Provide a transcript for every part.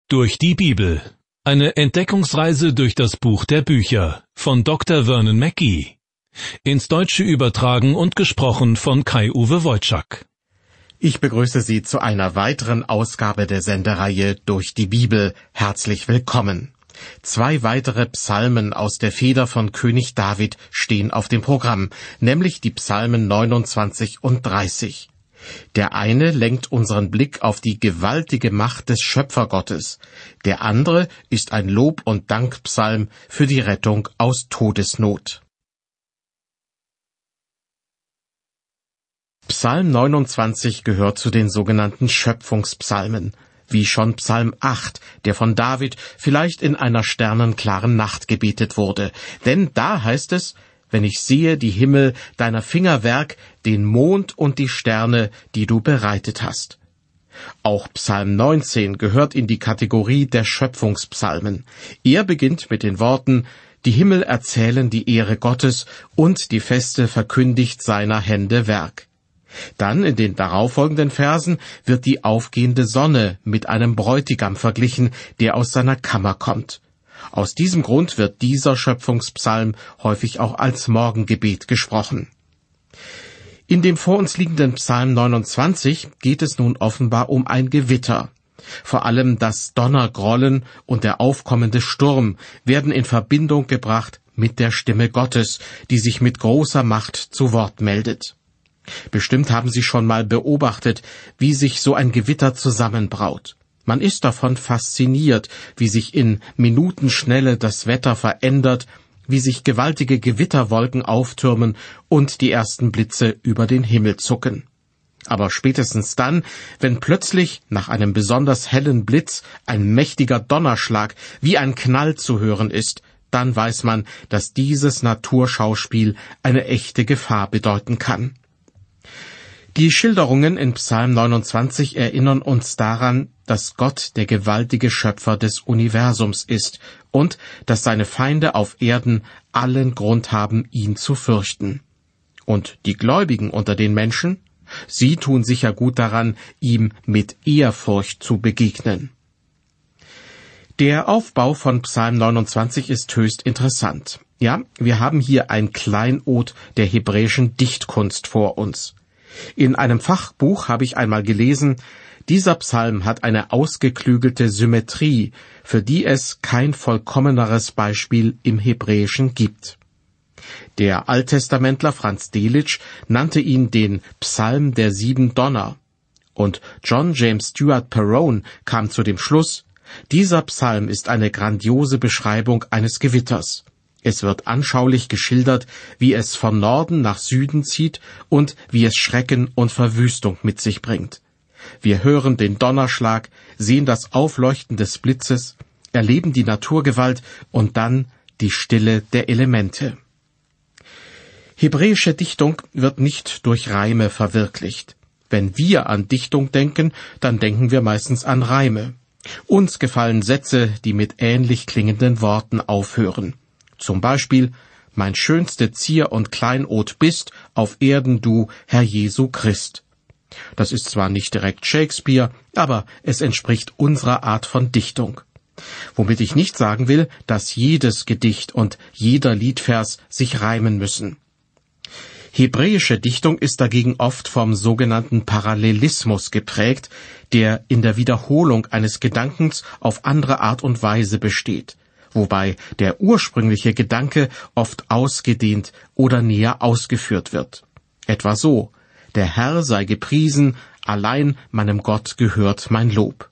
Durch die Bibel. Eine Entdeckungsreise durch das Buch der Bücher von Dr. Vernon Mackey. Ins Deutsche übertragen und gesprochen von Kai-Uwe Wojczak. Ich begrüße Sie zu einer weiteren Ausgabe der Sendereihe Durch die Bibel. Herzlich willkommen. 2 weitere Psalmen aus der Feder von König David stehen auf dem Programm, nämlich die Psalmen 29 und 30. Der eine lenkt unseren Blick auf die gewaltige Macht des Schöpfergottes. Der andere ist ein Lob- und Dankpsalm für die Rettung aus Todesnot. Psalm 29 gehört zu den sogenannten Schöpfungspsalmen, wie schon Psalm 8, der von David vielleicht in einer sternenklaren Nacht gebetet wurde. Denn da heißt es: Wenn ich sehe die Himmel, deiner Finger Werk, den Mond und die Sterne, die du bereitet hast. Auch Psalm 19 gehört in die Kategorie der Schöpfungspsalmen. Er beginnt mit den Worten: Die Himmel erzählen die Ehre Gottes und die Feste verkündigt seiner Hände Werk. Dann in den darauffolgenden Versen wird die aufgehende Sonne mit einem Bräutigam verglichen, der aus seiner Kammer kommt. Aus diesem Grund wird dieser Schöpfungspsalm häufig auch als Morgengebet gesprochen. In dem vor uns liegenden Psalm 29 geht es nun offenbar um ein Gewitter. Vor allem das Donnergrollen und der aufkommende Sturm werden in Verbindung gebracht mit der Stimme Gottes, die sich mit großer Macht zu Wort meldet. Bestimmt haben Sie schon mal beobachtet, wie sich so ein Gewitter zusammenbraut. Man ist davon fasziniert, wie sich in Minutenschnelle das Wetter verändert, wie sich gewaltige Gewitterwolken auftürmen und die ersten Blitze über den Himmel zucken. Aber spätestens dann, wenn plötzlich nach einem besonders hellen Blitz ein mächtiger Donnerschlag wie ein Knall zu hören ist, dann weiß man, dass dieses Naturschauspiel eine echte Gefahr bedeuten kann. Die Schilderungen in Psalm 29 erinnern uns daran, dass Gott der gewaltige Schöpfer des Universums ist und dass seine Feinde auf Erden allen Grund haben, ihn zu fürchten. Und die Gläubigen unter den Menschen, sie tun sicher gut daran, ihm mit Ehrfurcht zu begegnen. Der Aufbau von Psalm 29 ist höchst interessant. Ja, wir haben hier ein Kleinod der hebräischen Dichtkunst vor uns. In einem Fachbuch habe ich einmal gelesen, dieser Psalm hat eine ausgeklügelte Symmetrie, für die es kein vollkommeneres Beispiel im Hebräischen gibt. Der Alttestamentler Franz Delitzsch nannte ihn den Psalm der 7 Donner. Und John James Stuart Perowne kam zu dem Schluss, dieser Psalm ist eine grandiose Beschreibung eines Gewitters. Es wird anschaulich geschildert, wie es von Norden nach Süden zieht und wie es Schrecken und Verwüstung mit sich bringt. Wir hören den Donnerschlag, sehen das Aufleuchten des Blitzes, erleben die Naturgewalt und dann die Stille der Elemente. Hebräische Dichtung wird nicht durch Reime verwirklicht. Wenn wir an Dichtung denken, dann denken wir meistens an Reime. Uns gefallen Sätze, die mit ähnlich klingenden Worten aufhören. Zum Beispiel: Mein schönste Zier und Kleinod bist auf Erden du, Herr Jesu Christ. Das ist zwar nicht direkt Shakespeare, aber es entspricht unserer Art von Dichtung. Womit ich nicht sagen will, dass jedes Gedicht und jeder Liedvers sich reimen müssen. Hebräische Dichtung ist dagegen oft vom sogenannten Parallelismus geprägt, der in der Wiederholung eines Gedankens auf andere Art und Weise besteht, wobei der ursprüngliche Gedanke oft ausgedehnt oder näher ausgeführt wird. Etwa so: Der Herr sei gepriesen, allein meinem Gott gehört mein Lob.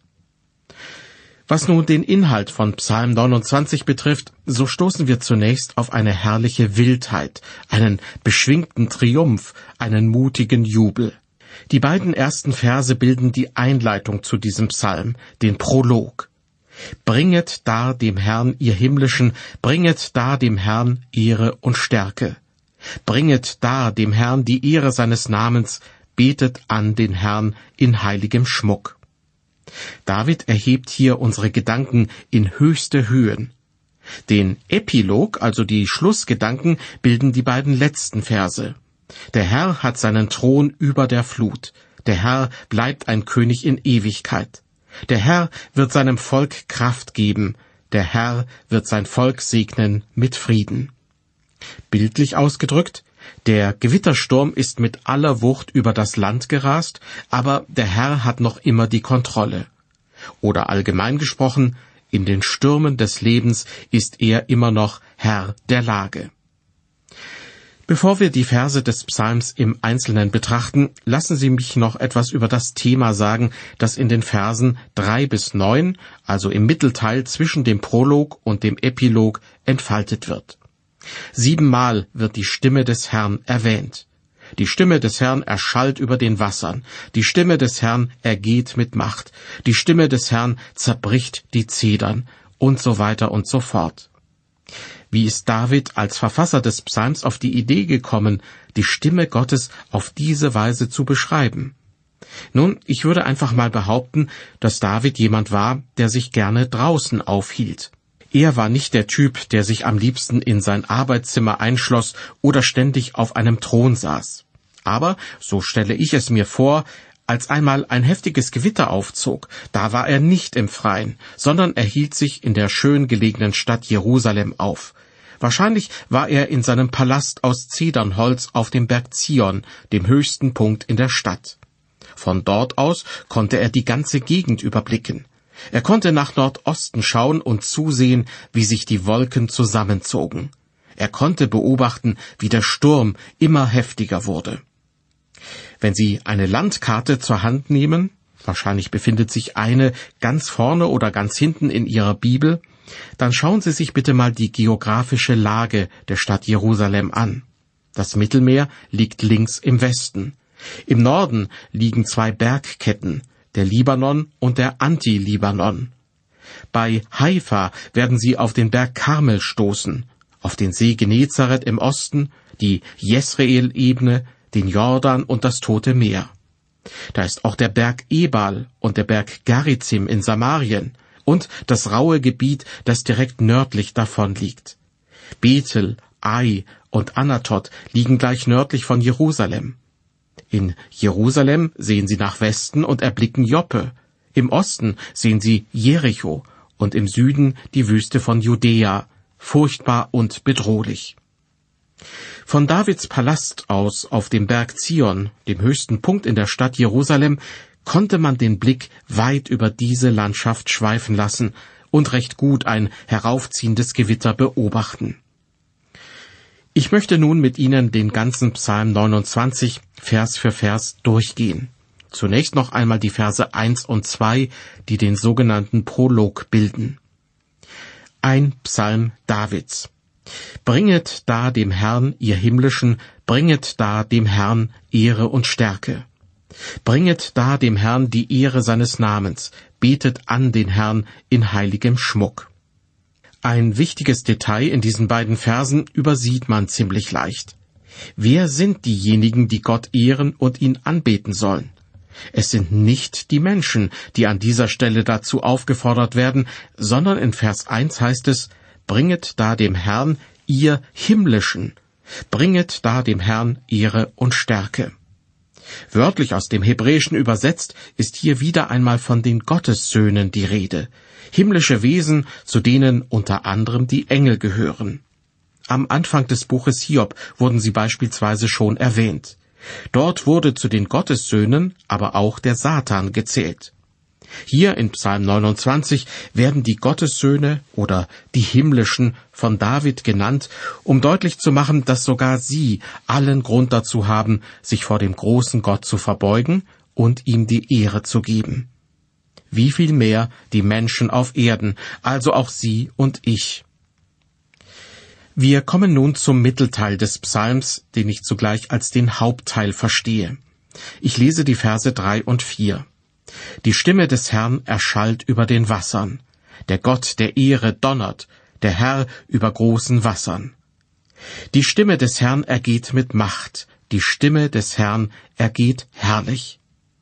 Was nun den Inhalt von Psalm 29 betrifft, so stoßen wir zunächst auf eine herrliche Wildheit, einen beschwingten Triumph, einen mutigen Jubel. Die beiden ersten Verse bilden die Einleitung zu diesem Psalm, den Prolog. Bringet dar dem Herrn, ihr Himmlischen, bringet dar dem Herrn Ehre und Stärke. Bringet dar dem Herrn die Ehre seines Namens, betet an den Herrn in heiligem Schmuck. David erhebt hier unsere Gedanken in höchste Höhen. Den Epilog, also die Schlussgedanken, bilden die beiden letzten Verse. Der Herr hat seinen Thron über der Flut. Der Herr bleibt ein König in Ewigkeit. Der Herr wird seinem Volk Kraft geben. Der Herr wird sein Volk segnen mit Frieden. Bildlich ausgedrückt, der Gewittersturm ist mit aller Wucht über das Land gerast, aber der Herr hat noch immer die Kontrolle. Oder allgemein gesprochen, in den Stürmen des Lebens ist er immer noch Herr der Lage. Bevor wir die Verse des Psalms im Einzelnen betrachten, lassen Sie mich noch etwas über das Thema sagen, das in den Versen 3 bis 9, also im Mittelteil zwischen dem Prolog und dem Epilog, entfaltet wird. 7-mal wird die Stimme des Herrn erwähnt. Die Stimme des Herrn erschallt über den Wassern. Die Stimme des Herrn ergeht mit Macht. Die Stimme des Herrn zerbricht die Zedern und so weiter und so fort. Wie ist David als Verfasser des Psalms auf die Idee gekommen, die Stimme Gottes auf diese Weise zu beschreiben? Nun, ich würde einfach mal behaupten, dass David jemand war, der sich gerne draußen aufhielt. Er war nicht der Typ, der sich am liebsten in sein Arbeitszimmer einschloss oder ständig auf einem Thron saß. Aber, so stelle ich es mir vor, als einmal ein heftiges Gewitter aufzog, da war er nicht im Freien, sondern er hielt sich in der schön gelegenen Stadt Jerusalem auf. Wahrscheinlich war er in seinem Palast aus Zedernholz auf dem Berg Zion, dem höchsten Punkt in der Stadt. Von dort aus konnte er die ganze Gegend überblicken. Er konnte nach Nordosten schauen und zusehen, wie sich die Wolken zusammenzogen. Er konnte beobachten, wie der Sturm immer heftiger wurde. Wenn Sie eine Landkarte zur Hand nehmen, wahrscheinlich befindet sich eine ganz vorne oder ganz hinten in Ihrer Bibel, dann schauen Sie sich bitte mal die geografische Lage der Stadt Jerusalem an. Das Mittelmeer liegt links im Westen. Im Norden liegen 2 Bergketten, der Libanon und der Anti-Libanon. Bei Haifa werden Sie auf den Berg Karmel stoßen, auf den See Genezareth im Osten, die Jesreel-Ebene, den Jordan und das Tote Meer. Da ist auch der Berg Ebal und der Berg Gerizim in Samarien und das raue Gebiet, das direkt nördlich davon liegt. Bethel, Ai und Anatot liegen gleich nördlich von Jerusalem. In Jerusalem sehen Sie nach Westen und erblicken Joppe. Im Osten sehen Sie Jericho und im Süden die Wüste von Judäa, furchtbar und bedrohlich. Von Davids Palast aus auf dem Berg Zion, dem höchsten Punkt in der Stadt Jerusalem, konnte man den Blick weit über diese Landschaft schweifen lassen und recht gut ein heraufziehendes Gewitter beobachten. Ich möchte nun mit Ihnen den ganzen Psalm 29 Vers für Vers durchgehen. Zunächst noch einmal die Verse 1 und 2, die den sogenannten Prolog bilden. Ein Psalm Davids. Bringet da dem Herrn, ihr Himmlischen, bringet da dem Herrn Ehre und Stärke. Bringet da dem Herrn die Ehre seines Namens, betet an den Herrn in heiligem Schmuck. Ein wichtiges Detail in diesen beiden Versen übersieht man ziemlich leicht. Wer sind diejenigen, die Gott ehren und ihn anbeten sollen? Es sind nicht die Menschen, die an dieser Stelle dazu aufgefordert werden, sondern in Vers 1 heißt es, bringet da dem Herrn, ihr Himmlischen, bringet da dem Herrn Ehre und Stärke. Wörtlich aus dem Hebräischen übersetzt ist hier wieder einmal von den Gottessöhnen die Rede, himmlische Wesen, zu denen unter anderem die Engel gehören. Am Anfang des Buches Hiob wurden sie beispielsweise schon erwähnt. Dort wurde zu den Gottessöhnen aber auch der Satan gezählt. Hier in Psalm 29 werden die Gottessöhne oder die Himmlischen von David genannt, um deutlich zu machen, dass sogar sie allen Grund dazu haben, sich vor dem großen Gott zu verbeugen und ihm die Ehre zu geben. Wie viel mehr die Menschen auf Erden, also auch Sie und ich. Wir kommen nun zum Mittelteil des Psalms, den ich zugleich als den Hauptteil verstehe. Ich lese die Verse 3 und 4. Die Stimme des Herrn erschallt über den Wassern. Der Gott der Ehre donnert, der Herr über großen Wassern. Die Stimme des Herrn ergeht mit Macht, die Stimme des Herrn ergeht herrlich.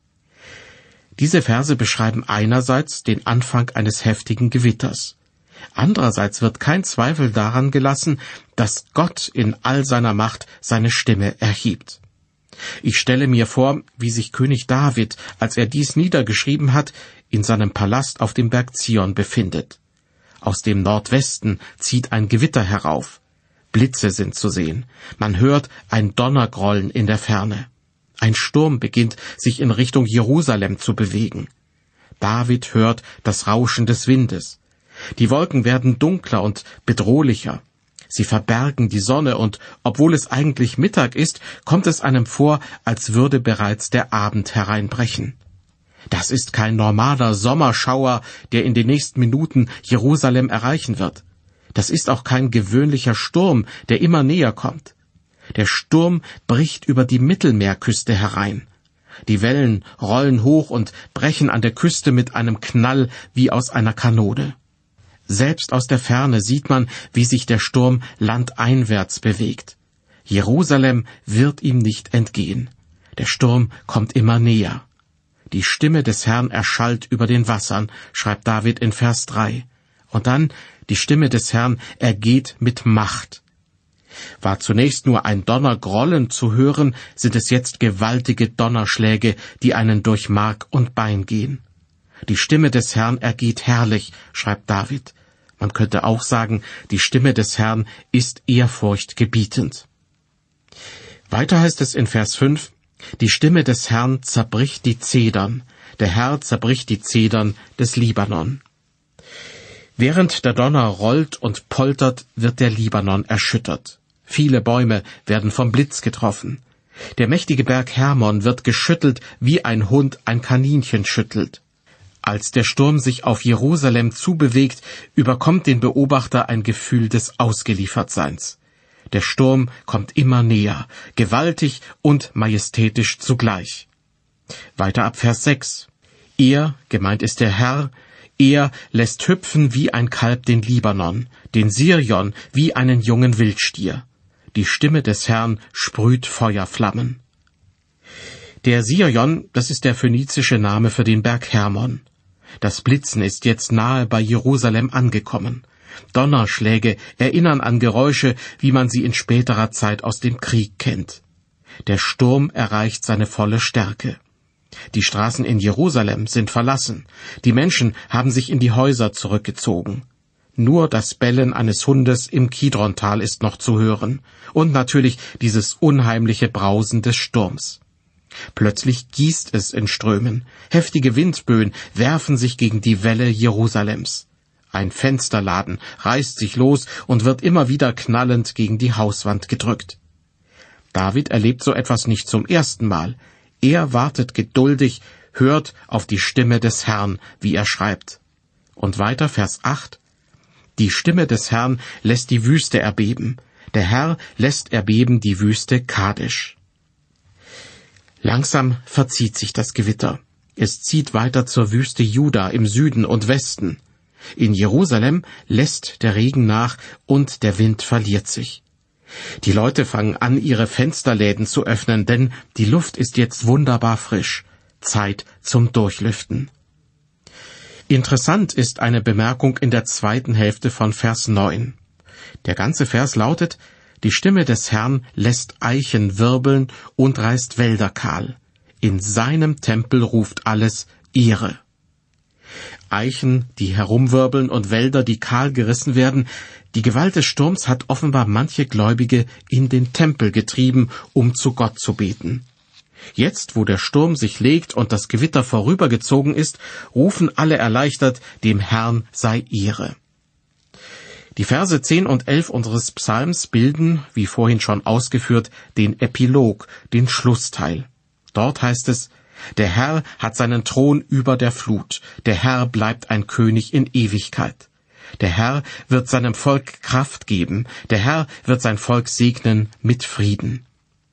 Diese Verse beschreiben einerseits den Anfang eines heftigen Gewitters. Andererseits wird kein Zweifel daran gelassen, dass Gott in all seiner Macht seine Stimme erhebt. Ich stelle mir vor, wie sich König David, als er dies niedergeschrieben hat, in seinem Palast auf dem Berg Zion befindet. Aus dem Nordwesten zieht ein Gewitter herauf. Blitze sind zu sehen. Man hört ein Donnergrollen in der Ferne. Ein Sturm beginnt, sich in Richtung Jerusalem zu bewegen. David hört das Rauschen des Windes. Die Wolken werden dunkler und bedrohlicher. Sie verbergen die Sonne, und obwohl es eigentlich Mittag ist, kommt es einem vor, als würde bereits der Abend hereinbrechen. Das ist kein normaler Sommerschauer, der in den nächsten Minuten Jerusalem erreichen wird. Das ist auch kein gewöhnlicher Sturm, der immer näher kommt. Der Sturm bricht über die Mittelmeerküste herein. Die Wellen rollen hoch und brechen an der Küste mit einem Knall wie aus einer Kanone. Selbst aus der Ferne sieht man, wie sich der Sturm landeinwärts bewegt. Jerusalem wird ihm nicht entgehen. Der Sturm kommt immer näher. Die Stimme des Herrn erschallt über den Wassern, schreibt David in Vers 3. Und dann, die Stimme des Herrn ergeht mit Macht. War zunächst nur ein Donnergrollen zu hören, sind es jetzt gewaltige Donnerschläge, die einen durch Mark und Bein gehen. Die Stimme des Herrn ergeht herrlich, schreibt David. Man könnte auch sagen, die Stimme des Herrn ist ehrfurchtgebietend. Weiter heißt es in Vers 5, die Stimme des Herrn zerbricht die Zedern. Der Herr zerbricht die Zedern des Libanon. Während der Donner rollt und poltert, wird der Libanon erschüttert. Viele Bäume werden vom Blitz getroffen. Der mächtige Berg Hermon wird geschüttelt, wie ein Hund ein Kaninchen schüttelt. Als der Sturm sich auf Jerusalem zubewegt, überkommt den Beobachter ein Gefühl des Ausgeliefertseins. Der Sturm kommt immer näher, gewaltig und majestätisch zugleich. Weiter ab Vers 6. Er, gemeint ist der Herr, er lässt hüpfen wie ein Kalb den Libanon, den Sirion wie einen jungen Wildstier. Die Stimme des Herrn sprüht Feuerflammen. Der Sirion, das ist der phönizische Name für den Berg Hermon. Das Blitzen ist jetzt nahe bei Jerusalem angekommen. Donnerschläge erinnern an Geräusche, wie man sie in späterer Zeit aus dem Krieg kennt. Der Sturm erreicht seine volle Stärke. Die Straßen in Jerusalem sind verlassen. Die Menschen haben sich in die Häuser zurückgezogen. Nur das Bellen eines Hundes im Kidrontal ist noch zu hören. Und natürlich dieses unheimliche Brausen des Sturms. Plötzlich gießt es in Strömen. Heftige Windböen werfen sich gegen die Wälle Jerusalems. Ein Fensterladen reißt sich los und wird immer wieder knallend gegen die Hauswand gedrückt. David erlebt so etwas nicht zum ersten Mal. Er wartet geduldig, hört auf die Stimme des Herrn, wie er schreibt. Und weiter Vers 8. Die Stimme des Herrn lässt die Wüste erbeben. Der Herr lässt erbeben die Wüste Kadesh. Langsam verzieht sich das Gewitter. Es zieht weiter zur Wüste Juda im Süden und Westen. In Jerusalem lässt der Regen nach und der Wind verliert sich. Die Leute fangen an, ihre Fensterläden zu öffnen, denn die Luft ist jetzt wunderbar frisch. Zeit zum Durchlüften. Interessant ist eine Bemerkung in der zweiten Hälfte von Vers 9. Der ganze Vers lautet, die Stimme des Herrn lässt Eichen wirbeln und reißt Wälder kahl. In seinem Tempel ruft alles Ehre. Eichen, die herumwirbeln, und Wälder, die kahl gerissen werden. Die Gewalt des Sturms hat offenbar manche Gläubige in den Tempel getrieben, um zu Gott zu beten. Jetzt, wo der Sturm sich legt und das Gewitter vorübergezogen ist, rufen alle erleichtert, dem Herrn sei Ehre. Die Verse 10 und 11 unseres Psalms bilden, wie vorhin schon ausgeführt, den Epilog, den Schlussteil. Dort heißt es, der Herr hat seinen Thron über der Flut, der Herr bleibt ein König in Ewigkeit. Der Herr wird seinem Volk Kraft geben, der Herr wird sein Volk segnen mit Frieden.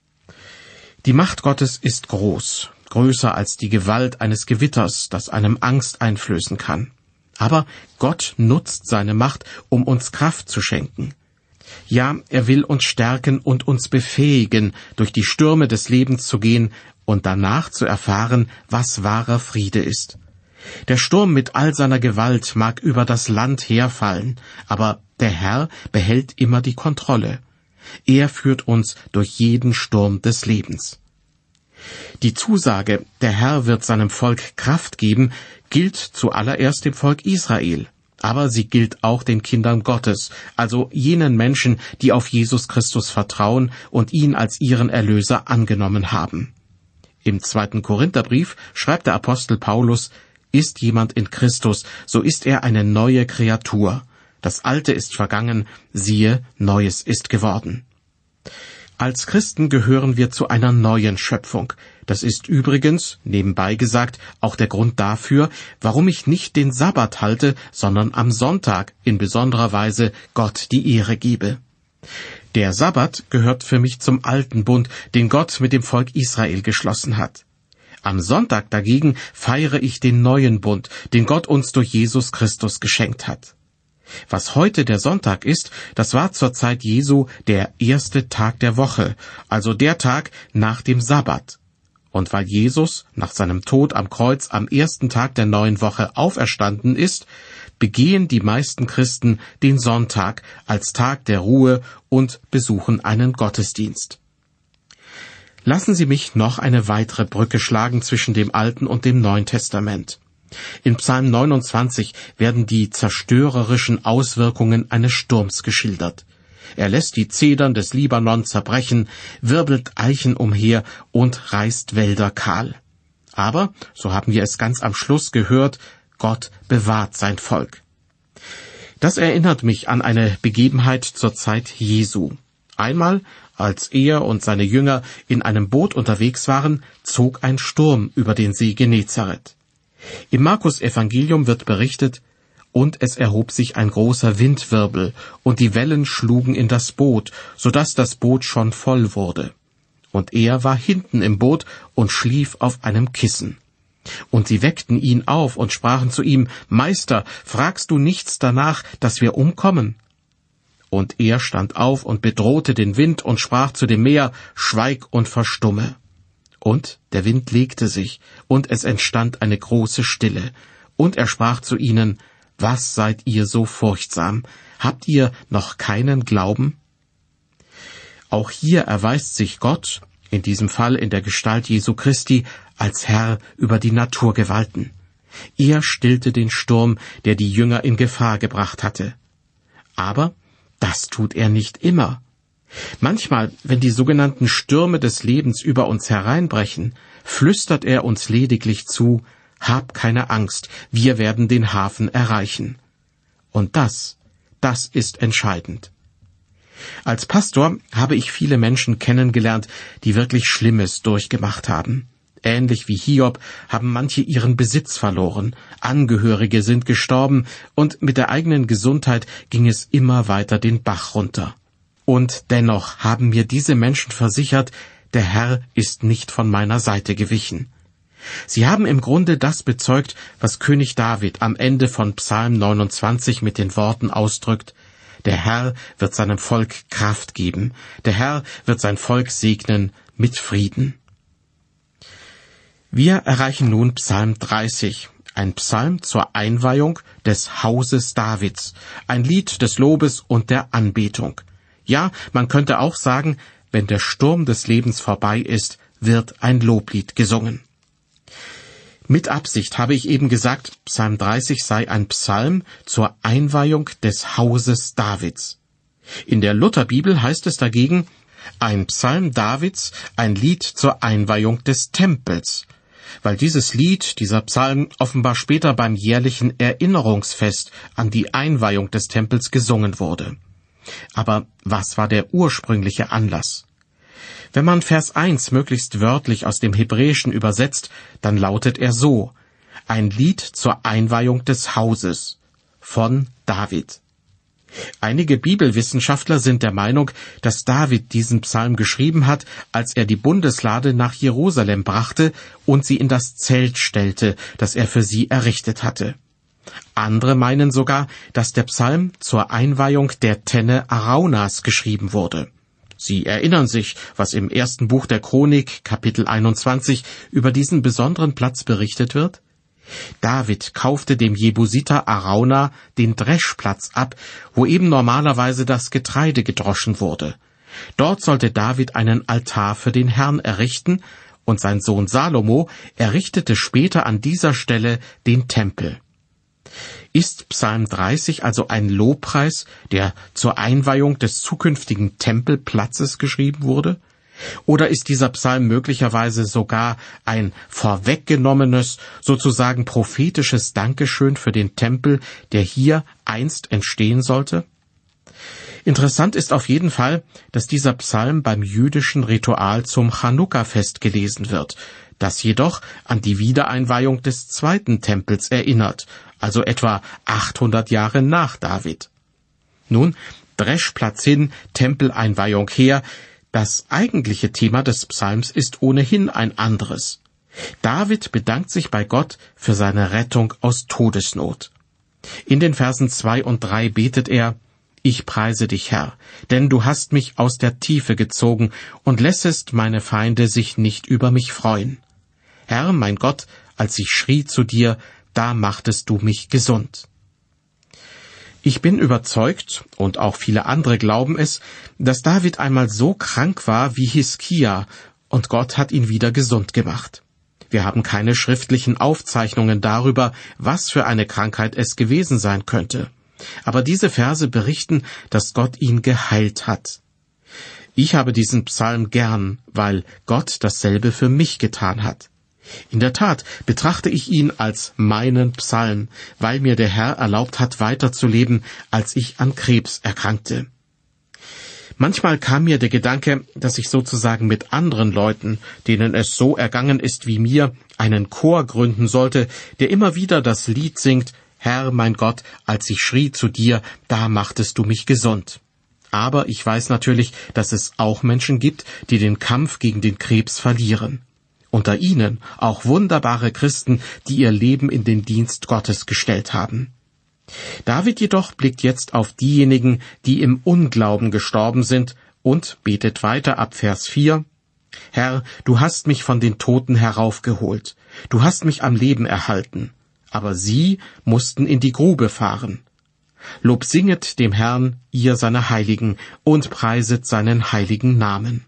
Die Macht Gottes ist groß, größer als die Gewalt eines Gewitters, das einem Angst einflößen kann. Aber Gott nutzt seine Macht, um uns Kraft zu schenken. Ja, er will uns stärken und uns befähigen, durch die Stürme des Lebens zu gehen und danach zu erfahren, was wahrer Friede ist. Der Sturm mit all seiner Gewalt mag über das Land herfallen, aber der Herr behält immer die Kontrolle. Er führt uns durch jeden Sturm des Lebens. Die Zusage, der Herr wird seinem Volk Kraft geben, gilt zuallererst dem Volk Israel. Aber sie gilt auch den Kindern Gottes, also jenen Menschen, die auf Jesus Christus vertrauen und ihn als ihren Erlöser angenommen haben. Im 2. Korintherbrief schreibt der Apostel Paulus: Ist jemand in Christus, so ist er eine neue Kreatur. Das Alte ist vergangen, siehe, Neues ist geworden. Als Christen gehören wir zu einer neuen Schöpfung. Das ist übrigens, nebenbei gesagt, auch der Grund dafür, warum ich nicht den Sabbat halte, sondern am Sonntag in besonderer Weise Gott die Ehre gebe. Der Sabbat gehört für mich zum alten Bund, den Gott mit dem Volk Israel geschlossen hat. Am Sonntag dagegen feiere ich den neuen Bund, den Gott uns durch Jesus Christus geschenkt hat. Was heute der Sonntag ist, das war zur Zeit Jesu der erste Tag der Woche, also der Tag nach dem Sabbat. Und weil Jesus nach seinem Tod am Kreuz am ersten Tag der neuen Woche auferstanden ist, begehen die meisten Christen den Sonntag als Tag der Ruhe und besuchen einen Gottesdienst. Lassen Sie mich noch eine weitere Brücke schlagen zwischen dem Alten und dem Neuen Testament. In Psalm 29 werden die zerstörerischen Auswirkungen eines Sturms geschildert. Er lässt die Zedern des Libanon zerbrechen, wirbelt Eichen umher und reißt Wälder kahl. Aber, so haben wir es ganz am Schluss gehört, Gott bewahrt sein Volk. Das erinnert mich an eine Begebenheit zur Zeit Jesu. Einmal, als er und seine Jünger in einem Boot unterwegs waren, zog ein Sturm über den See Genezareth. Im Markus-Evangelium wird berichtet: Und es erhob sich ein großer Windwirbel, und die Wellen schlugen in das Boot, so dass das Boot schon voll wurde. Und er war hinten im Boot und schlief auf einem Kissen. Und sie weckten ihn auf und sprachen zu ihm: Meister, fragst du nichts danach, dass wir umkommen? Und er stand auf und bedrohte den Wind und sprach zu dem Meer: Schweig und verstumme. Und der Wind legte sich, und es entstand eine große Stille. Und er sprach zu ihnen: Was seid ihr so furchtsam? Habt ihr noch keinen Glauben? Auch hier erweist sich Gott, in diesem Fall in der Gestalt Jesu Christi, als Herr über die Naturgewalten. Er stillte den Sturm, der die Jünger in Gefahr gebracht hatte. Aber das tut er nicht immer. Manchmal, wenn die sogenannten Stürme des Lebens über uns hereinbrechen, flüstert er uns lediglich zu: Hab keine Angst, wir werden den Hafen erreichen. Und das ist entscheidend. Als Pastor habe ich viele Menschen kennengelernt, die wirklich Schlimmes durchgemacht haben. Ähnlich wie Hiob haben manche ihren Besitz verloren, Angehörige sind gestorben und mit der eigenen Gesundheit ging es immer weiter den Bach runter. Und dennoch haben mir diese Menschen versichert, der Herr ist nicht von meiner Seite gewichen. Sie haben im Grunde das bezeugt, was König David am Ende von Psalm 29 mit den Worten ausdrückt: Der Herr wird seinem Volk Kraft geben, der Herr wird sein Volk segnen mit Frieden. Wir erreichen nun Psalm 30, ein Psalm zur Einweihung des Hauses Davids, ein Lied des Lobes und der Anbetung. Ja, man könnte auch sagen, wenn der Sturm des Lebens vorbei ist, wird ein Loblied gesungen. Mit Absicht habe ich eben gesagt, Psalm 30 sei ein Psalm zur Einweihung des Hauses Davids. In der Lutherbibel heißt es dagegen, ein Psalm Davids, ein Lied zur Einweihung des Tempels, weil dieses Lied, dieser Psalm, offenbar später beim jährlichen Erinnerungsfest an die Einweihung des Tempels gesungen wurde. Aber was war der ursprüngliche Anlass? Wenn man Vers 1 möglichst wörtlich aus dem Hebräischen übersetzt, dann lautet er so: Ein Lied zur Einweihung des Hauses von David. Einige Bibelwissenschaftler sind der Meinung, dass David diesen Psalm geschrieben hat, als er die Bundeslade nach Jerusalem brachte und sie in das Zelt stellte, das er für sie errichtet hatte. Andere meinen sogar, dass der Psalm zur Einweihung der Tenne Araunas geschrieben wurde. Sie erinnern sich, was im 1. Buch der Chronik, Kapitel 21, über diesen besonderen Platz berichtet wird? David kaufte dem Jebusiter Arauna den Dreschplatz ab, wo eben normalerweise das Getreide gedroschen wurde. Dort sollte David einen Altar für den Herrn errichten, und sein Sohn Salomo errichtete später an dieser Stelle den Tempel. Ist Psalm 30 also ein Lobpreis, der zur Einweihung des zukünftigen Tempelplatzes geschrieben wurde? Oder ist dieser Psalm möglicherweise sogar ein vorweggenommenes, sozusagen prophetisches Dankeschön für den Tempel, der hier einst entstehen sollte? Interessant ist auf jeden Fall, dass dieser Psalm beim jüdischen Ritual zum Chanukka-Fest gelesen wird, das jedoch an die Wiedereinweihung des zweiten Tempels erinnert, also etwa 800 Jahre nach David. Nun, Dreschplatz hin, Tempeleinweihung her, das eigentliche Thema des Psalms ist ohnehin ein anderes. David bedankt sich bei Gott für seine Rettung aus Todesnot. In den Versen 2 und 3 betet er: Ich preise dich, Herr, denn du hast mich aus der Tiefe gezogen und lässest meine Feinde sich nicht über mich freuen. Herr, mein Gott, als ich schrie zu dir, da machtest du mich gesund. Ich bin überzeugt, und auch viele andere glauben es, dass David einmal so krank war wie Hiskia, und Gott hat ihn wieder gesund gemacht. Wir haben keine schriftlichen Aufzeichnungen darüber, was für eine Krankheit es gewesen sein könnte. Aber diese Verse berichten, dass Gott ihn geheilt hat. Ich habe diesen Psalm gern, weil Gott dasselbe für mich getan hat. In der Tat betrachte ich ihn als meinen Psalm, weil mir der Herr erlaubt hat, weiterzuleben, als ich an Krebs erkrankte. Manchmal kam mir der Gedanke, dass ich sozusagen mit anderen Leuten, denen es so ergangen ist wie mir, einen Chor gründen sollte, der immer wieder das Lied singt: Herr, mein Gott, als ich schrie zu dir, da machtest du mich gesund. Aber ich weiß natürlich, dass es auch Menschen gibt, die den Kampf gegen den Krebs verlieren. Unter ihnen auch wunderbare Christen, die ihr Leben in den Dienst Gottes gestellt haben. David jedoch blickt jetzt auf diejenigen, die im Unglauben gestorben sind, und betet weiter ab Vers 4. Herr, du hast mich von den Toten heraufgeholt. Du hast mich am Leben erhalten. Aber sie mussten in die Grube fahren. Lob singet dem Herrn, ihr seine Heiligen, und preiset seinen heiligen Namen.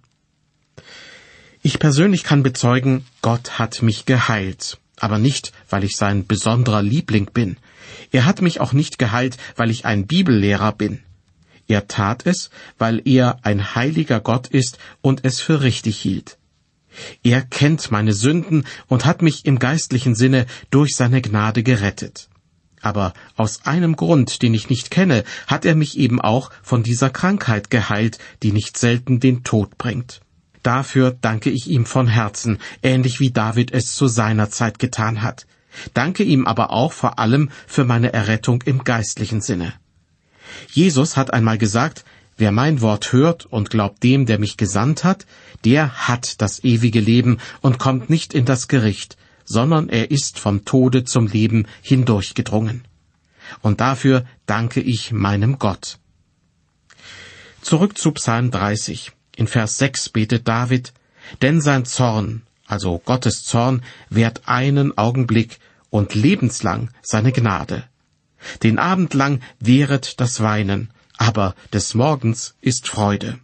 Ich persönlich kann bezeugen, Gott hat mich geheilt, aber nicht, weil ich sein besonderer Liebling bin. Er hat mich auch nicht geheilt, weil ich ein Bibellehrer bin. Er tat es, weil er ein heiliger Gott ist und es für richtig hielt. Er kennt meine Sünden und hat mich im geistlichen Sinne durch seine Gnade gerettet. Aber aus einem Grund, den ich nicht kenne, hat er mich eben auch von dieser Krankheit geheilt, die nicht selten den Tod bringt. Dafür danke ich ihm von Herzen, ähnlich wie David es zu seiner Zeit getan hat. Danke ihm aber auch vor allem für meine Errettung im geistlichen Sinne. Jesus hat einmal gesagt: Wer mein Wort hört und glaubt dem, der mich gesandt hat, der hat das ewige Leben und kommt nicht in das Gericht, sondern er ist vom Tode zum Leben hindurchgedrungen. Und dafür danke ich meinem Gott. Zurück zu Psalm 30. In Vers 6 betet David: Denn sein Zorn, also Gottes Zorn, währt einen Augenblick und lebenslang seine Gnade. Den Abend lang währet das Weinen, aber des Morgens ist Freude.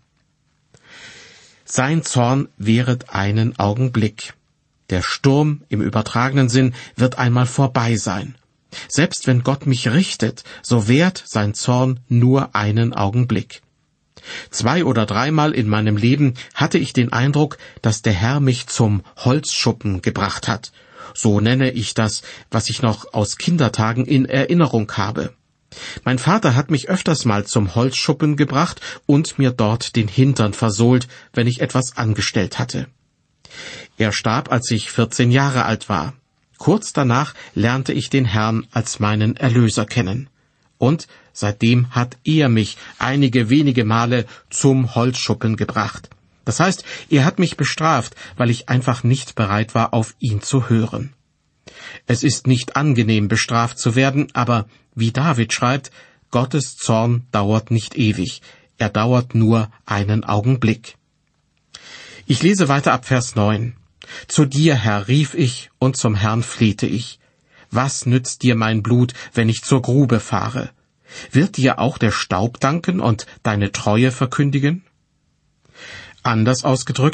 Sein Zorn währet einen Augenblick. Der Sturm im übertragenen Sinn wird einmal vorbei sein. Selbst wenn Gott mich richtet, so währt sein Zorn nur einen Augenblick. 2 oder 3 Mal in meinem Leben hatte ich den Eindruck, dass der Herr mich zum Holzschuppen gebracht hat. So nenne ich das, was ich noch aus Kindertagen in Erinnerung habe. Mein Vater hat mich öfters mal zum Holzschuppen gebracht und mir dort den Hintern versohlt, wenn ich etwas angestellt hatte. Er starb, als ich 14 Jahre alt war. Kurz danach lernte ich den Herrn als meinen Erlöser kennen. Und seitdem hat er mich einige wenige Male zum Holzschuppen gebracht. Das heißt, er hat mich bestraft, weil ich einfach nicht bereit war, auf ihn zu hören. Es ist nicht angenehm, bestraft zu werden, aber wie David schreibt, Gottes Zorn dauert nicht ewig, er dauert nur einen Augenblick. Ich lese weiter ab Vers 9. Zu dir, Herr, rief ich, und zum Herrn flehte ich. Was nützt dir mein Blut, wenn ich zur Grube fahre? Wird dir auch der Staub danken und deine Treue verkündigen? Anders ausgedrückt,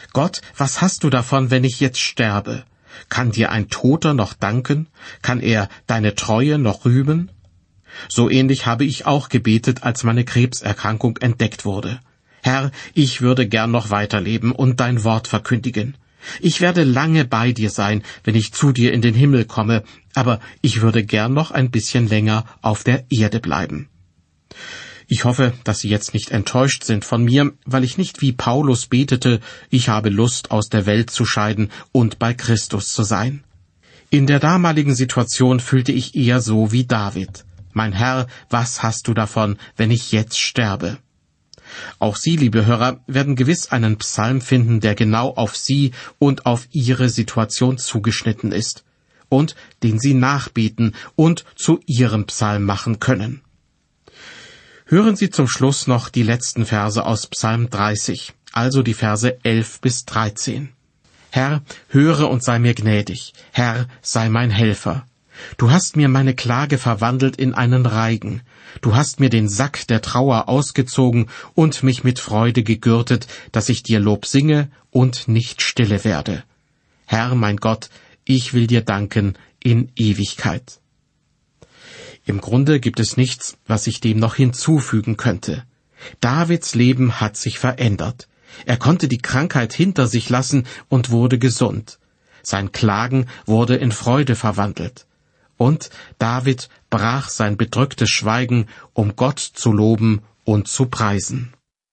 Gott, was hast du davon, wenn ich jetzt sterbe? Kann dir ein Toter noch danken? Kann er deine Treue noch rühmen? So ähnlich habe ich auch gebetet, als meine Krebserkrankung entdeckt wurde. Herr, ich würde gern noch weiterleben und dein Wort verkündigen. Ich werde lange bei dir sein, wenn ich zu dir in den Himmel komme, aber ich würde gern noch ein bisschen länger auf der Erde bleiben. Ich hoffe, dass Sie jetzt nicht enttäuscht sind von mir, weil ich nicht wie Paulus betete, ich habe Lust, aus der Welt zu scheiden und bei Christus zu sein. In der damaligen Situation fühlte ich eher so wie David. Mein Herr, was hast du davon, wenn ich jetzt sterbe? Auch Sie, liebe Hörer, werden gewiss einen Psalm finden, der genau auf Sie und auf Ihre Situation zugeschnitten ist und den Sie nachbeten und zu Ihrem Psalm machen können. Hören Sie zum Schluss noch die letzten Verse aus Psalm 30, also die Verse 11 bis 13. Herr, höre und sei mir gnädig. Herr, sei mein Helfer. Du hast mir meine Klage verwandelt in einen Reigen. Du hast mir den Sack der Trauer ausgezogen und mich mit Freude gegürtet, dass ich dir Lob singe und nicht stille werde. Herr, mein Gott, ich will dir danken in Ewigkeit. Im Grunde gibt es nichts, was ich dem noch hinzufügen könnte. Davids Leben hat sich verändert. Er konnte die Krankheit hinter sich lassen und wurde gesund. Sein Klagen wurde in Freude verwandelt. Und David brach sein bedrücktes Schweigen, um Gott zu loben und zu preisen.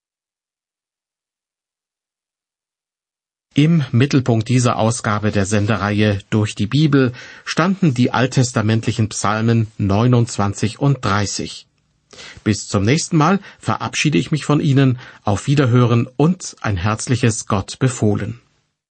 Im Mittelpunkt dieser Ausgabe der Sendereihe Durch die Bibel standen die alttestamentlichen Psalmen 29 und 30. Bis zum nächsten Mal verabschiede ich mich von Ihnen. Auf Wiederhören und ein herzliches Gott befohlen.